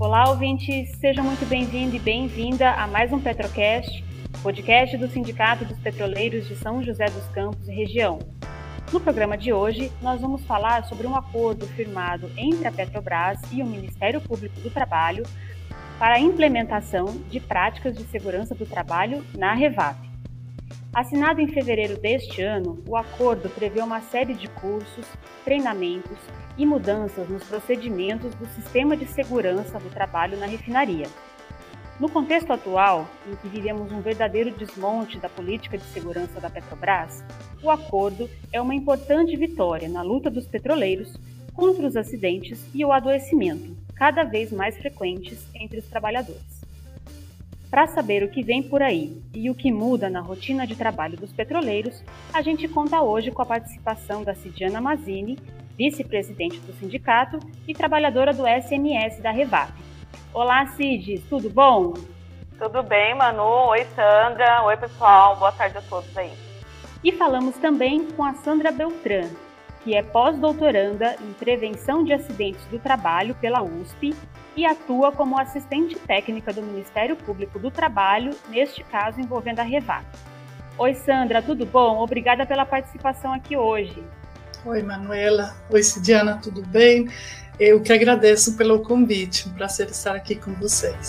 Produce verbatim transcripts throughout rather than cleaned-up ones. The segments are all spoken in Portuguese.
Olá, ouvintes, seja muito bem-vindo e bem-vinda a mais um Petrocast, podcast do Sindicato dos Petroleiros de São José dos Campos e região. No programa de hoje, nós vamos falar sobre um acordo firmado entre a Petrobras e o Ministério Público do Trabalho para a implementação de práticas de segurança do trabalho na Revap. Assinado em fevereiro deste ano, o acordo prevê uma série de cursos, treinamentos e mudanças nos procedimentos do sistema de segurança do trabalho na refinaria. No contexto atual, em que vivemos um verdadeiro desmonte da política de segurança da Petrobras, o acordo é uma importante vitória na luta dos petroleiros contra os acidentes e o adoecimento, cada vez mais frequentes entre os trabalhadores. Para saber o que vem por aí e o que muda na rotina de trabalho dos petroleiros, a gente conta hoje com a participação da Cidiana Mazzini, vice-presidente do sindicato e trabalhadora do S M S da Revap. Olá, Cid, tudo bom? Tudo bem, Manu. Oi, Sandra. Oi, pessoal. Boa tarde a todos aí. E falamos também com a Sandra Beltrán, que é pós-doutoranda em Prevenção de Acidentes do Trabalho pela U S P e atua como assistente técnica do Ministério Público do Trabalho, neste caso envolvendo a Revap. Oi, Sandra, tudo bom? Obrigada pela participação aqui hoje. Oi, Manuela. Oi, Cidiana, tudo bem? Eu que agradeço pelo convite. Um prazer estar aqui com vocês.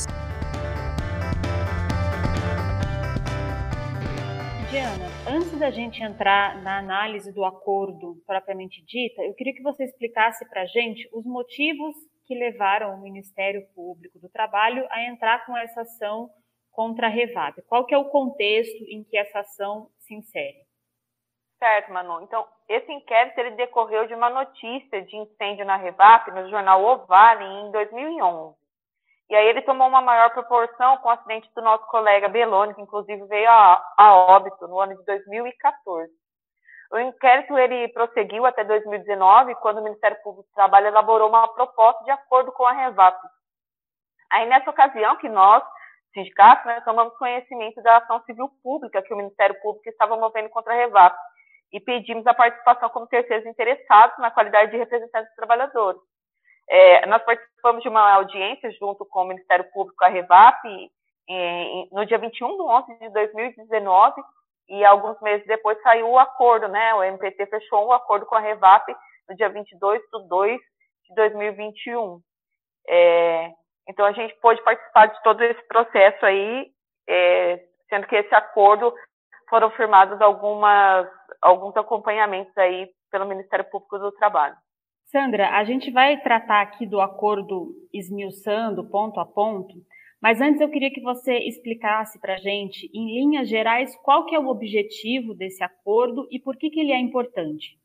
Diana, antes da gente entrar na análise do acordo propriamente dita, eu queria que você explicasse para a gente os motivos que levaram o Ministério Público do Trabalho a entrar com essa ação contra a Revap. Qual que é o contexto em que essa ação se insere? Certo, Manu. Então, esse inquérito ele decorreu de uma notícia de incêndio na Revap no jornal O Vale em dois mil e onze. E aí ele tomou uma maior proporção com o acidente do nosso colega Belloni, que inclusive veio a, a óbito no ano de dois mil e quatorze. O inquérito ele prosseguiu até dois mil e dezenove, quando o Ministério Público do Trabalho elaborou uma proposta de acordo com a Revap. Aí, nessa ocasião, que nós, sindicatos, né, tomamos conhecimento da ação civil pública que o Ministério Público estava movendo contra a Revap e pedimos a participação como terceiros interessados na qualidade de representantes dos trabalhadores. É, nós participamos de uma audiência junto com o Ministério Público e a Revap em, no dia vinte e um de onze de dois mil e dezenove, e alguns meses depois saiu o acordo, né? O M P T fechou um acordo com a Revap no dia vinte e dois de dois de dois mil e vinte e um. É, então, a gente pôde participar de todo esse processo aí, é, sendo que esse acordo foram firmados algumas, alguns acompanhamentos aí pelo Ministério Público do Trabalho. Sandra, a gente vai tratar aqui do acordo esmiuçando ponto a ponto, mas antes eu queria que você explicasse para a gente, em linhas gerais, qual que é o objetivo desse acordo e por que, que ele é importante.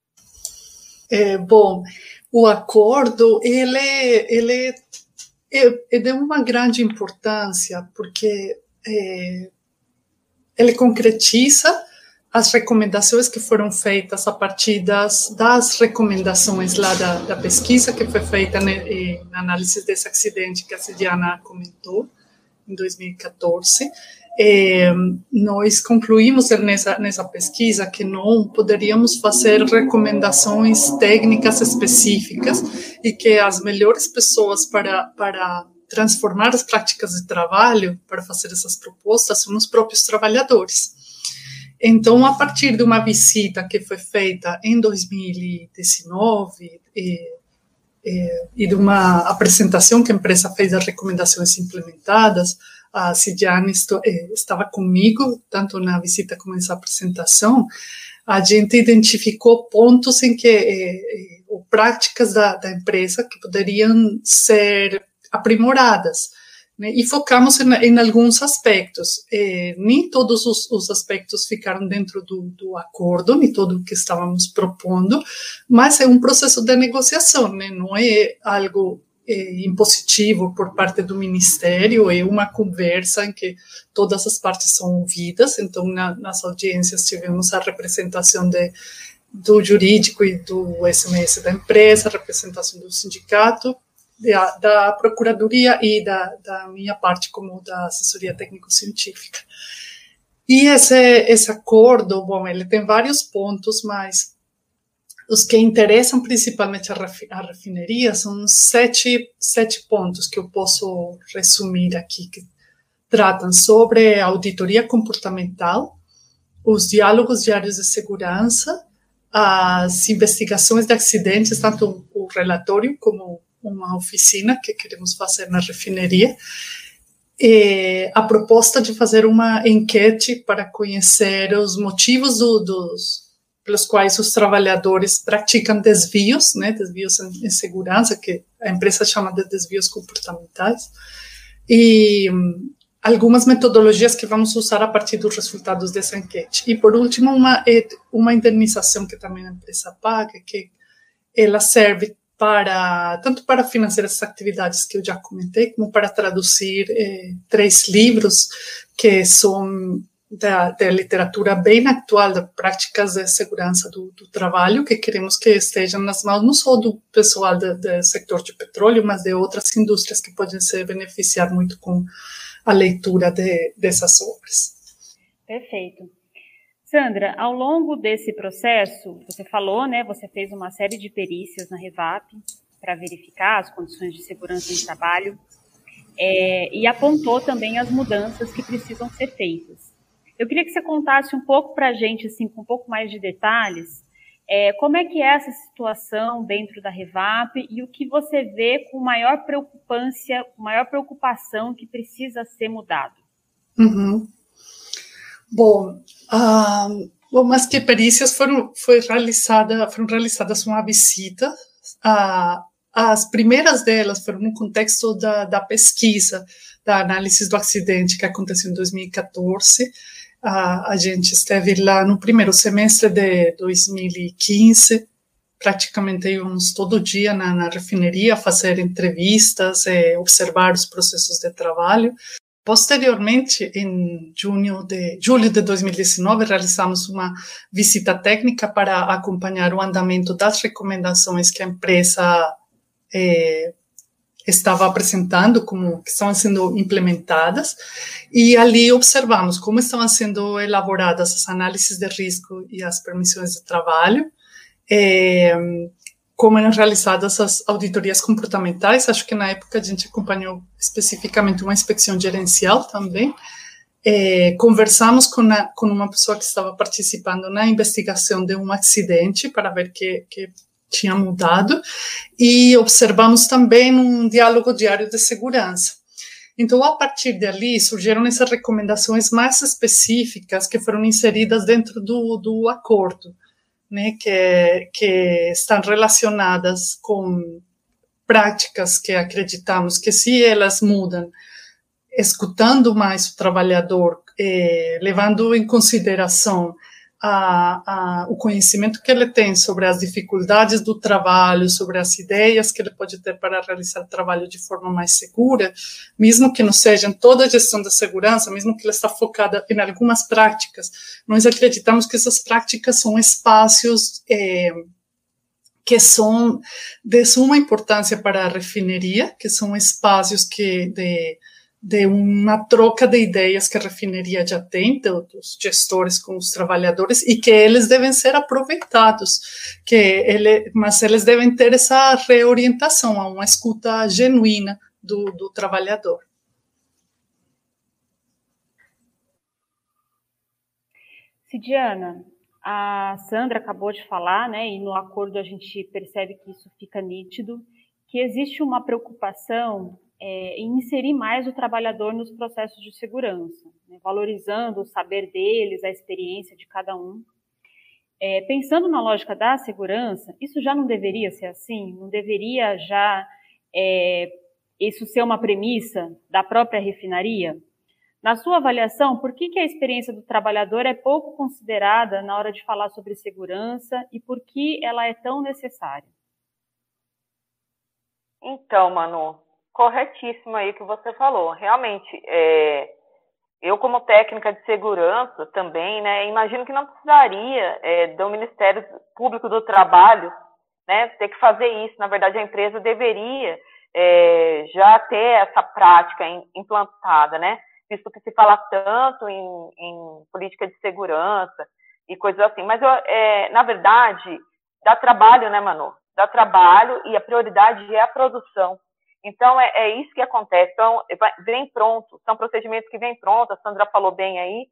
É, bom, o acordo ele, ele é, é de uma grande importância porque é, ele concretiza as recomendações que foram feitas a partir das, das recomendações lá da, da pesquisa que foi feita né, na análise desse acidente que a Cidiana comentou em dois mil e quatorze. É, nós concluímos nessa, nessa pesquisa que não poderíamos fazer recomendações técnicas específicas e que as melhores pessoas para, para transformar as práticas de trabalho, para fazer essas propostas, são os próprios trabalhadores. Então, a partir de uma visita que foi feita em dois mil e dezenove e, e, e de uma apresentação que a empresa fez das recomendações implementadas, a Cidiana estava comigo, tanto na visita como nessa apresentação, a gente identificou pontos em que, eh, ou práticas da, da empresa que poderiam ser aprimoradas, né, e focamos em, em alguns aspectos. Eh, nem todos os, os aspectos ficaram dentro do, do acordo, nem tudo o que estávamos propondo, mas é um processo de negociação, né, não é algo é, impositivo por parte do Ministério, é uma conversa em que todas as partes são ouvidas. Então, na, nas audiências tivemos a representação de, do jurídico e do S M S da empresa, a representação do sindicato, da, da Procuradoria e da, da minha parte como da assessoria técnico-científica. E esse, esse acordo, bom, ele tem vários pontos, mas os que interessam principalmente a, ref, a refineria são sete, sete pontos que eu posso resumir aqui, que tratam sobre a auditoria comportamental, os diálogos diários de segurança, as investigações de acidentes, tanto o relatório como uma oficina que queremos fazer na refineria, e a proposta de fazer uma enquete para conhecer os motivos do, dos, pelos quais os trabalhadores praticam desvios, né, desvios em, em segurança, que a empresa chama de desvios comportamentais, e algumas metodologias que vamos usar a partir dos resultados dessa enquete. E, por último, uma, uma indenização que também a empresa paga, que ela serve para, tanto para financiar essas atividades que eu já comentei, como para traduzir eh, três livros que são da, da literatura bem atual, das práticas de segurança do, do trabalho, que queremos que estejam nas mãos não só do pessoal do, do setor de petróleo, mas de outras indústrias que podem se beneficiar muito com a leitura de, dessas obras. Perfeito. Sandra, ao longo desse processo, você falou, né, você fez uma série de perícias na Revap para verificar as condições de segurança em trabalho é, e apontou também as mudanças que precisam ser feitas. Eu queria que você contasse um pouco para a gente, assim, com um pouco mais de detalhes, é, como é que é essa situação dentro da Revap e o que você vê com maior preocupância, maior preocupação que precisa ser mudado. Uhum. Bom, ah, bom, mas que perícias foram, foi realizada, foram realizadas uma visita. Ah, as primeiras delas foram no contexto da, da pesquisa, da análise do acidente que aconteceu em dois mil e quatorze. Ah, a gente esteve lá no primeiro semestre de dois mil e quinze, praticamente íamos todo dia na, na refineria fazer entrevistas, eh, observar os processos de trabalho. Posteriormente, em junho de, julho de dois mil e dezenove, realizamos uma visita técnica para acompanhar o andamento das recomendações que a empresa eh, estava apresentando, como que estavam sendo implementadas, e ali observamos como estavam sendo elaboradas as análises de risco e as permissões de trabalho, eh, como eram realizadas as auditorias comportamentais. Acho que na época a gente acompanhou especificamente uma inspeção gerencial também. É, conversamos com, a, com uma pessoa que estava participando na investigação de um acidente para ver que, que tinha mudado, e observamos também um diálogo diário de segurança. Então, a partir dali, surgiram essas recomendações mais específicas que foram inseridas dentro do, do acordo, né, que, que estão relacionadas com práticas que acreditamos que, se elas mudam, escutando mais o trabalhador, eh, levando em consideração a, a, o conhecimento que ele tem sobre as dificuldades do trabalho, sobre as ideias que ele pode ter para realizar o trabalho de forma mais segura, mesmo que não seja em toda a gestão da segurança, mesmo que ele está focada em algumas práticas, nós acreditamos que essas práticas são espaços eh, que são de suma importância para a refineria, que são espaços que de de uma troca de ideias que a refineria já tem, dos gestores com os trabalhadores, e que eles devem ser aproveitados, que ele, mas eles devem ter essa reorientação a uma escuta genuína do, do trabalhador. Cidiana, a Sandra acabou de falar, né, e no acordo a gente percebe que isso fica nítido, que existe uma preocupação É, em inserir mais o trabalhador nos processos de segurança, né, valorizando o saber deles, a experiência de cada um. É, pensando na lógica da segurança, isso já não deveria ser assim? Não deveria já é, isso ser uma premissa da própria refinaria? Na sua avaliação, por que, que a experiência do trabalhador é pouco considerada na hora de falar sobre segurança e por que ela é tão necessária? Então, Manu, corretíssimo aí o que você falou. Realmente, é, eu como técnica de segurança também, né, imagino que não precisaria é, do Ministério Público do Trabalho, né, ter que fazer isso. Na verdade, a empresa deveria é, já ter essa prática implantada, né, visto que se fala tanto em, em política de segurança e coisas assim. Mas, eu, é, na verdade, dá trabalho, né, Manu? Dá trabalho e a prioridade é a produção. Então, é, é isso que acontece. Então, vem pronto, são procedimentos que vêm prontos, a Sandra falou bem aí,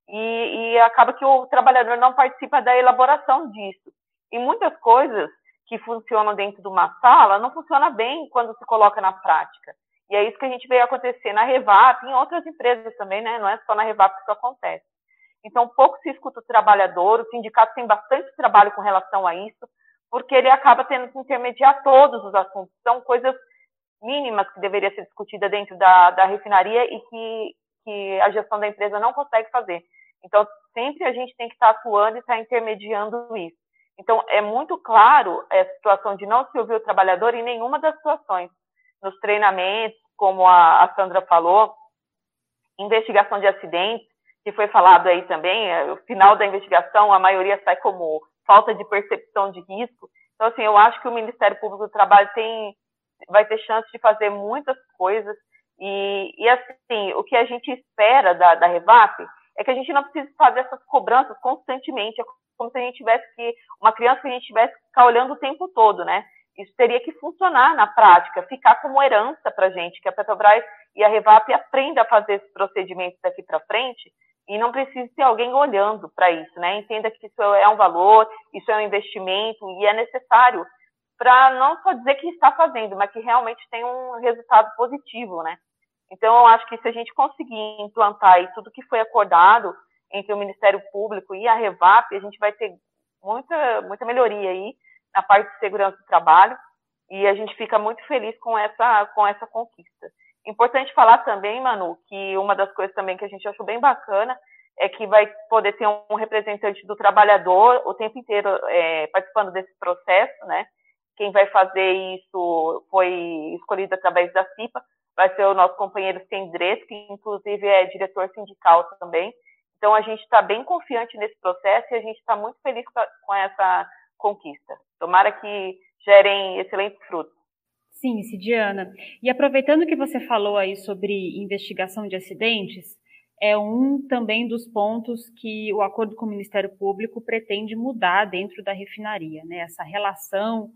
e, e acaba que o trabalhador não participa da elaboração disso. E muitas coisas que funcionam dentro de uma sala não funcionam bem quando se coloca na prática. E é isso que a gente vê acontecer na Revap, em outras empresas também, né? Não é só na Revap que isso acontece. Então, pouco se escuta o trabalhador, o sindicato tem bastante trabalho com relação a isso, porque ele acaba tendo que intermediar todos os assuntos. São coisas mínimas que deveria ser discutida dentro da, da refinaria e que, que a gestão da empresa não consegue fazer. Então, sempre a gente tem que estar atuando e estar intermediando isso. Então, é muito claro a situação de não se ouvir o trabalhador em nenhuma das situações. Nos treinamentos, como a, a Sandra falou, investigação de acidentes, que foi falado aí também, o final da investigação, a maioria sai como falta de percepção de risco. Então, assim, eu acho que o Ministério Público do Trabalho tem, vai ter chance de fazer muitas coisas. E, e assim, o que a gente espera da, da Revap é que a gente não precise fazer essas cobranças constantemente. É como se a gente tivesse que, uma criança que a gente tivesse que ficar olhando o tempo todo, né? Isso teria que funcionar na prática, ficar como herança para a gente, que a Petrobras e a Revap aprenda a fazer esses procedimentos daqui para frente e não precise ter alguém olhando para isso, né? Entenda que isso é um valor, isso é um investimento e é necessário para não só dizer que está fazendo, mas que realmente tem um resultado positivo, né? Então, eu acho que se a gente conseguir implantar aí tudo que foi acordado entre o Ministério Público e a Revap, a gente vai ter muita, muita melhoria aí na parte de segurança do trabalho e a gente fica muito feliz com essa, com essa conquista. Importante falar também, Manu, que uma das coisas também que a gente achou bem bacana é que vai poder ter um representante do trabalhador o tempo inteiro é, participando desse processo, né? Quem vai fazer isso foi escolhido através da C I P A, vai ser o nosso companheiro Sendres, que inclusive é diretor sindical também. Então, a gente está bem confiante nesse processo e a gente está muito feliz com essa conquista. Tomara que gerem excelentes frutos. Sim, Cidiana. E aproveitando que você falou aí sobre investigação de acidentes, é um também dos pontos que o acordo com o Ministério Público pretende mudar dentro da refinaria, né? Essa relação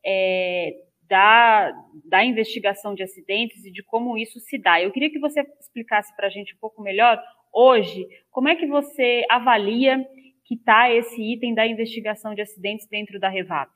é, da, da investigação de acidentes e de como isso se dá. Eu queria que você explicasse para a gente um pouco melhor, hoje, como é que você avalia que está esse item da investigação de acidentes dentro da Revap?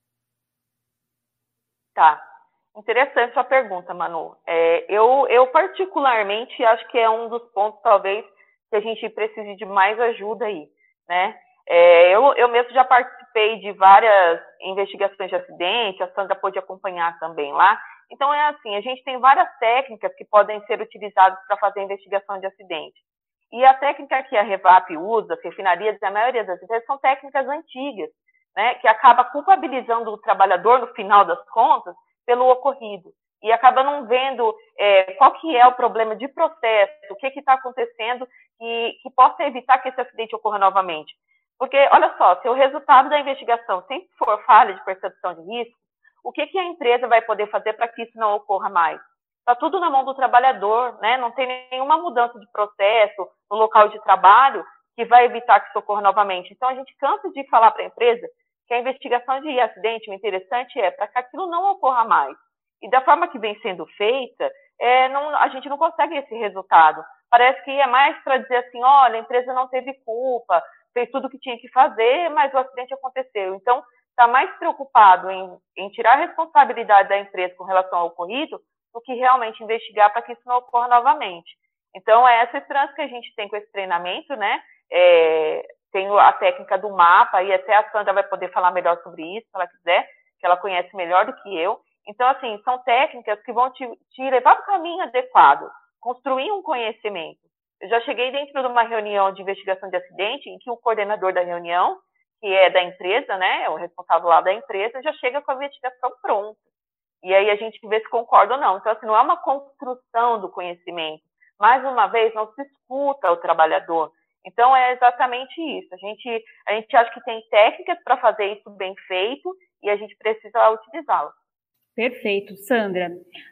Tá. Interessante sua pergunta, Manu. É, eu, eu particularmente acho que é um dos pontos, talvez, que a gente precise de mais ajuda aí, né? É, eu, eu mesmo já participei de várias investigações de acidente, a Sandra pôde acompanhar também lá. Então, é assim, a gente tem várias técnicas que podem ser utilizadas para fazer investigação de acidente. E a técnica que a Revap usa, as refinarias, a maioria das vezes, são técnicas antigas, né? Que acaba culpabilizando o trabalhador, no final das contas, pelo ocorrido, e acaba não vendo é, qual que é o problema de processo, o que está acontecendo e que possa evitar que esse acidente ocorra novamente. Porque, olha só, se o resultado da investigação sempre for falha de percepção de risco, o que, que a empresa vai poder fazer para que isso não ocorra mais? Está tudo na mão do trabalhador, né? Não tem nenhuma mudança de processo no local de trabalho que vai evitar que isso ocorra novamente. Então, a gente cansa de falar para a empresa que a investigação de acidente, o interessante é para que aquilo não ocorra mais. E da forma que vem sendo feita, é, não, a gente não consegue esse resultado. Parece que é mais para dizer assim, olha, a empresa não teve culpa, fez tudo o que tinha que fazer, mas o acidente aconteceu. Então, está mais preocupado em, em tirar a responsabilidade da empresa com relação ao ocorrido do que realmente investigar para que isso não ocorra novamente. Então, é essa esperança que a gente tem com esse treinamento, né? É, tem a técnica do mapa, e até a Sandra vai poder falar melhor sobre isso, se ela quiser, que ela conhece melhor do que eu. Então, assim, são técnicas que vão te, te levar para o caminho adequado, construir um conhecimento. Eu já cheguei dentro de uma reunião de investigação de acidente, em que o coordenador da reunião, que é da empresa, né, o responsável lá da empresa, já chega com a investigação pronta. E aí a gente vê se concorda ou não. Então, assim, não é uma construção do conhecimento. Mais uma vez, não se escuta o trabalhador. Então, é exatamente isso. A gente, a gente acha que tem técnicas para fazer isso bem feito e a gente precisa utilizá-las. Perfeito. Sandra,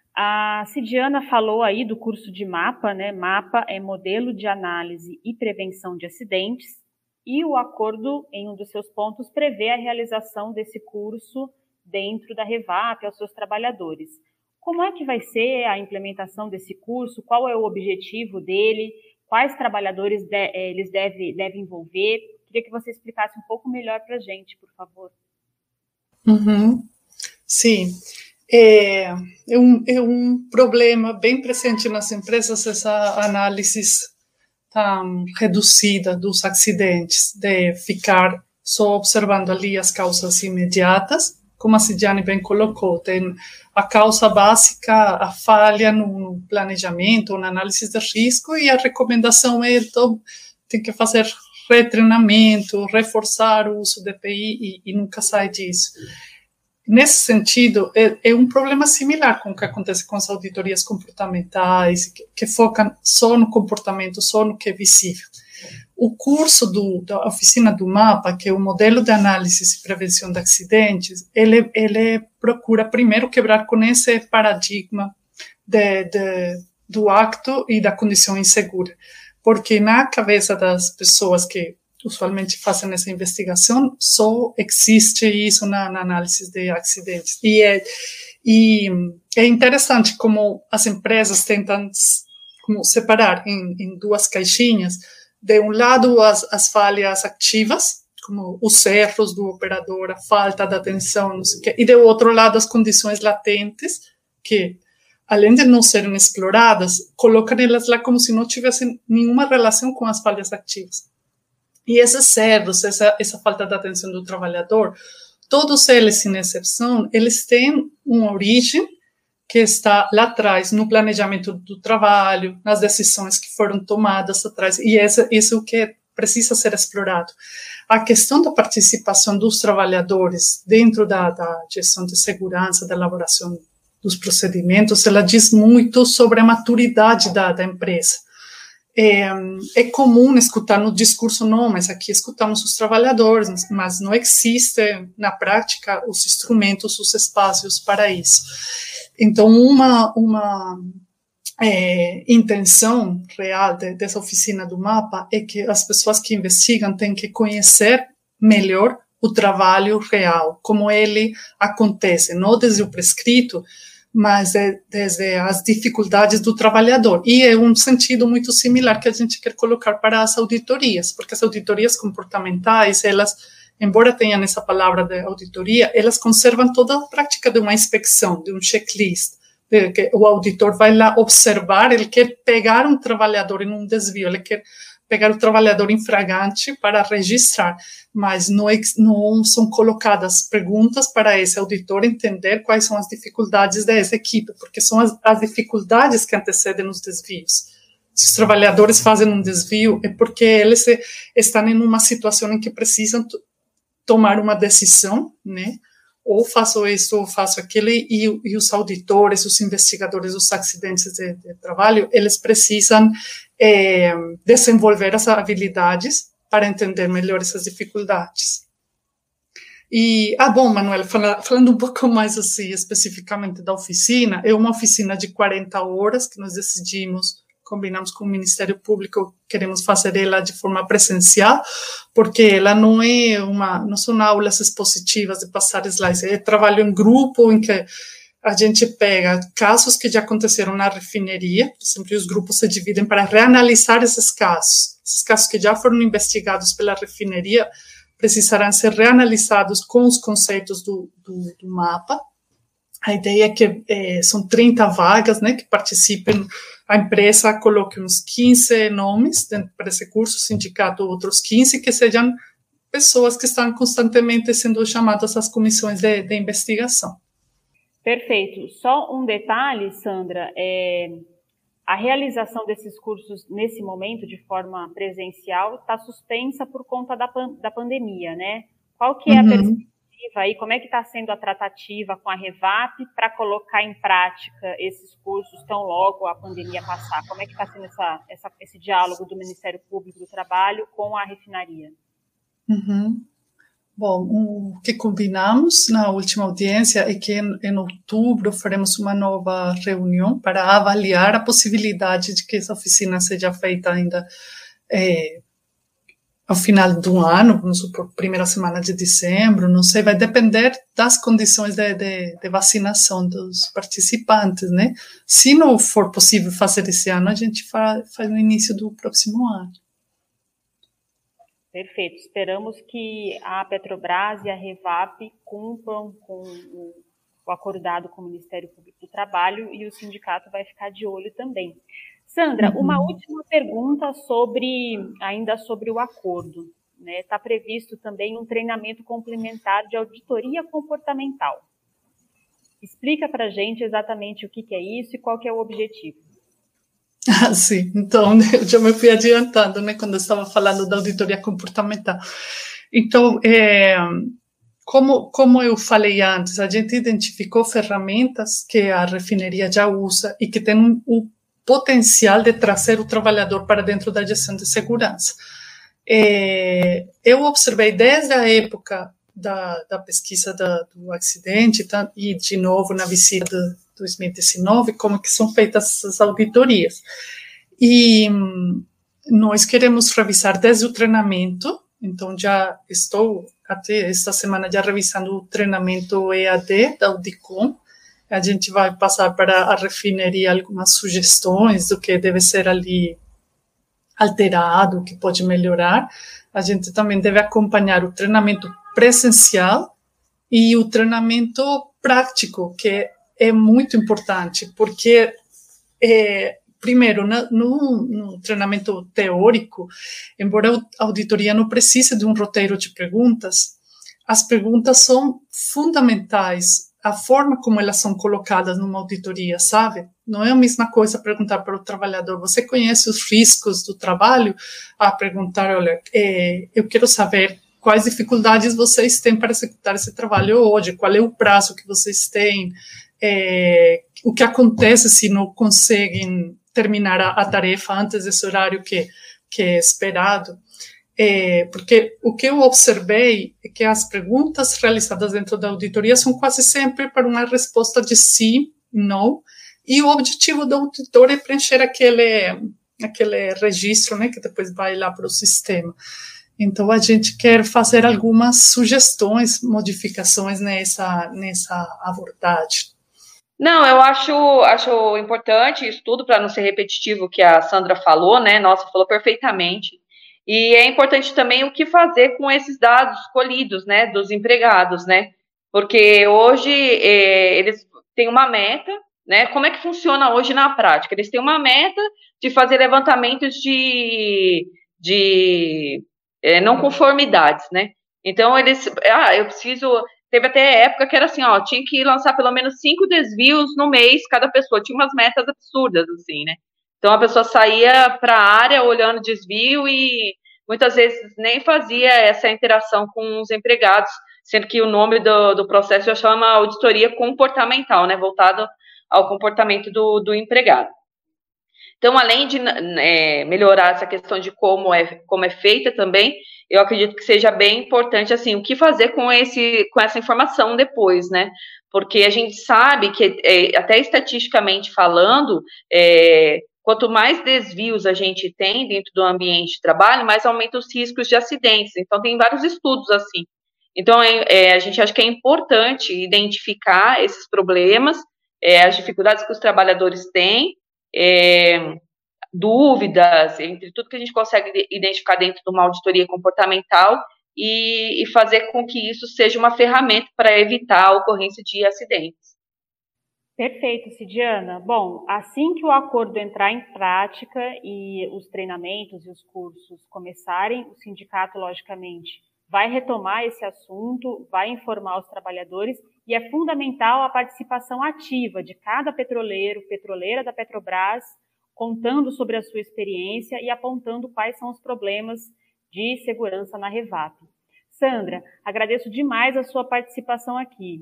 a Cidiana falou aí do curso de MAPA, né? MAPA é Modelo de Análise e Prevenção de Acidentes. e o acordo, em um dos seus pontos, prevê a realização desse curso dentro da Revap aos seus trabalhadores. Como é que vai ser a implementação desse curso? Qual é o objetivo dele? Quais trabalhadores de, eles devem deve envolver? Queria que você explicasse um pouco melhor para a gente, por favor. Uhum. Sim, é, é, um, é um problema bem presente nas empresas essa análise tão reduzida dos acidentes, de ficar só observando ali as causas imediatas. Como a Sidiane bem colocou, tem a causa básica, a falha no planejamento, na análise de risco, e a recomendação é, então, tem que fazer retreinamento, reforçar o uso de E P I, e, e nunca sai disso. Nesse sentido, é, é um problema similar com o que acontece com as auditorias comportamentais, que, que focam só no comportamento, só no que é visível. O curso do, da oficina do MAPA, que é o modelo de análise e prevenção de acidentes, ele, ele procura primeiro quebrar com esse paradigma de, de, do acto e da condição insegura, porque na cabeça das pessoas que usualmente fazem essa investigação, só existe isso na, na análise de acidentes. E é, e é interessante como as empresas tentam como separar em, em duas caixinhas. De um lado, as, as falhas ativas, como os erros do operador, a falta de atenção, não sei o quê. E do outro lado, as condições latentes, que, além de não serem exploradas, colocam elas lá como se não tivessem nenhuma relação com as falhas ativas. E esses erros, essa, essa falta de atenção do trabalhador, todos eles, sem exceção, eles têm uma origem que está lá atrás, no planejamento do trabalho, nas decisões que foram tomadas atrás, e esse, isso é o que precisa ser explorado. A questão da participação dos trabalhadores dentro da, da gestão de segurança, da elaboração dos procedimentos, ela diz muito sobre a maturidade da, da empresa. É, é comum escutar no discurso, não, mas aqui escutamos os trabalhadores, mas não existe na prática os instrumentos, os espaços para isso. Então, uma, uma é, intenção real de, dessa oficina do MAPA é que as pessoas que investigam têm que conhecer melhor o trabalho real, como ele acontece, não desde o prescrito, mas é desde as dificuldades do trabalhador. E é um sentido muito similar que a gente quer colocar para as auditorias, porque as auditorias comportamentais, elas, embora tenham essa palavra de auditoria, elas conservam toda a prática de uma inspeção, de um checklist, de que o auditor vai lá observar, ele quer pegar um trabalhador em um desvio, ele quer pegar o trabalhador em flagrante para registrar, mas não, não são colocadas perguntas para esse auditor entender quais são as dificuldades dessa equipe, porque são as, as dificuldades que antecedem os desvios. Se os trabalhadores fazem um desvio, é porque eles estão em uma situação em que precisam t- tomar uma decisão, né? Ou faço isso, ou faço aquilo, e, e os auditores, os investigadores dos acidentes de, de trabalho, eles precisam é, desenvolver as habilidades para entender melhor essas dificuldades. E, ah, bom, Manuel, fala, falando um pouco mais assim, especificamente da oficina, é uma oficina de quarenta horas que nós decidimos, combinamos com o Ministério Público, queremos fazer ela de forma presencial, porque ela não é uma, não são aulas expositivas de passar slides, é trabalho em grupo, em que a gente pega casos que já aconteceram na refineria, por exemplo, e os grupos se dividem para reanalisar esses casos. Esses casos que já foram investigados pela refineria precisarão ser reanalisados com os conceitos do, do, do MAPA. A ideia é que é, são trinta vagas, né, que participem. A empresa coloque uns quinze nomes para esse curso, o sindicato outros quinze, que sejam pessoas que estão constantemente sendo chamadas às comissões de, de investigação. Perfeito. Só um detalhe, Sandra, é, a realização desses cursos nesse momento de forma presencial está suspensa por conta da, pan, da pandemia, né? Qual que é uhum. a perspectiva aí, como é que está sendo a tratativa com a Revap para colocar em prática esses cursos tão logo a pandemia passar? Como é que está sendo essa, essa, esse diálogo do Ministério Público do Trabalho com a refinaria? Uhum. Bom, o que combinamos na última audiência é que em, em outubro faremos uma nova reunião para avaliar a possibilidade de que essa oficina seja feita ainda é, ao final do ano, vamos supor, primeira semana de dezembro, não sei, vai depender das condições de, de, de vacinação dos participantes, né? Se não for possível fazer esse ano, a gente faz, faz no início do próximo ano. Perfeito. Esperamos que a Petrobras e a Revap cumpram com o, o acordado com o Ministério Público do Trabalho, e o sindicato vai ficar de olho também. Sandra, uhum. Uma última pergunta sobre, ainda sobre o acordo. Está, né? Previsto também um treinamento complementar de auditoria comportamental. Explica para a gente exatamente o que, que é isso e qual que é o objetivo. Ah, sim, então eu já me fui adiantando, né, quando eu estava falando da auditoria comportamental. Então, é, como, como eu falei antes, a gente identificou ferramentas que a refineria já usa e que tem um, um potencial de trazer o trabalhador para dentro da gestão de segurança. É, eu observei desde a época da, da pesquisa da, do acidente tá, e, de novo, na visita de dois mil e dezenove, como que são feitas essas auditorias. E hum, nós queremos revisar desde o treinamento, então já estou até esta semana já revisando o treinamento E A D da Audicom. A gente vai passar para a refineria algumas sugestões do que deve ser ali alterado, que pode melhorar. A gente também deve acompanhar o treinamento presencial e o treinamento prático, que é muito importante, porque, é, primeiro, no, no treinamento teórico, embora a auditoria não precise de um roteiro de perguntas, as perguntas são fundamentais. A forma como elas são colocadas numa auditoria, sabe? Não é a mesma coisa perguntar para o trabalhador, você conhece os riscos do trabalho? A perguntar, olha, é, eu quero saber quais dificuldades vocês têm para executar esse trabalho hoje, qual é o prazo que vocês têm, é, o que acontece se não conseguem terminar a, a tarefa antes desse horário que, que é esperado. É, porque o que eu observei é que as perguntas realizadas dentro da auditoria são quase sempre para uma resposta de sim, não, e o objetivo do auditor é preencher aquele, aquele registro, né, que depois vai lá para o sistema. Então, a gente quer fazer algumas sugestões, modificações nessa, nessa abordagem. Não, eu acho, acho importante isso tudo, para não ser repetitivo o que a Sandra falou, né, nossa, falou perfeitamente. E é importante também o que fazer com esses dados colhidos, né, dos empregados, né, porque hoje é, eles têm uma meta, né, como é que funciona hoje na prática? Eles têm uma meta de fazer levantamentos de, de é, não conformidades, né, então eles, ah, eu preciso, teve até época que era assim, ó, tinha que lançar pelo menos cinco desvios no mês cada pessoa, tinha umas metas absurdas, assim, né. Então, a pessoa saía para a área olhando desvio e muitas vezes nem fazia essa interação com os empregados, sendo que o nome do, do processo já chama auditoria comportamental, né, voltado ao comportamento do, do empregado. Então, além de é, melhorar essa questão de como é, como é feita também, eu acredito que seja bem importante, assim, o que fazer com, esse, com essa informação depois, né, porque a gente sabe que, é, até estatisticamente falando, é, quanto mais desvios a gente tem dentro do ambiente de trabalho, mais aumenta os riscos de acidentes. Então, tem vários estudos assim. Então, é, é, a gente acha que é importante identificar esses problemas, é, as dificuldades que os trabalhadores têm, é, dúvidas, entre tudo que a gente consegue identificar dentro de uma auditoria comportamental e, e fazer com que isso seja uma ferramenta para evitar a ocorrência de acidentes. Perfeito, Cidiana. Bom, assim que o acordo entrar em prática e os treinamentos e os cursos começarem, o sindicato, logicamente, vai retomar esse assunto, vai informar os trabalhadores, e é fundamental a participação ativa de cada petroleiro, petroleira da Petrobras, contando sobre a sua experiência e apontando quais são os problemas de segurança na Revap. Sandra, agradeço demais a sua participação aqui.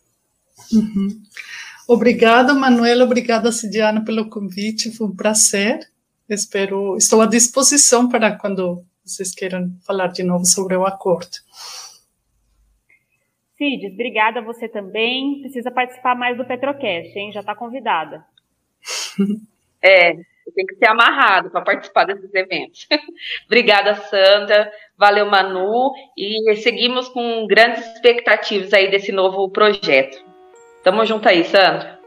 Uhum. Obrigada, Manuela, obrigada, Cidiana, pelo convite, foi um prazer. Espero, estou à disposição para quando vocês queiram falar de novo sobre o acordo. Cides, obrigada a você também. Precisa participar mais do Petrocast, hein? Já está convidada. É, Tem que ser amarrado para participar desses eventos. Obrigada, Sandra. Valeu, Manu. E seguimos com grandes expectativas aí desse novo projeto. Tamo junto aí, Sandra.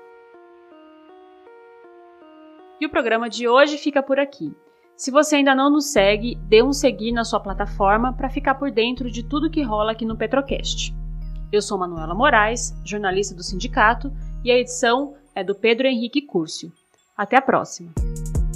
E o programa de hoje fica por aqui. Se você ainda não nos segue, dê um seguir na sua plataforma para ficar por dentro de tudo que rola aqui no Petrocast. Eu sou Manuela Moraes, jornalista do sindicato, e a edição é do Pedro Henrique Curcio. Até a próxima!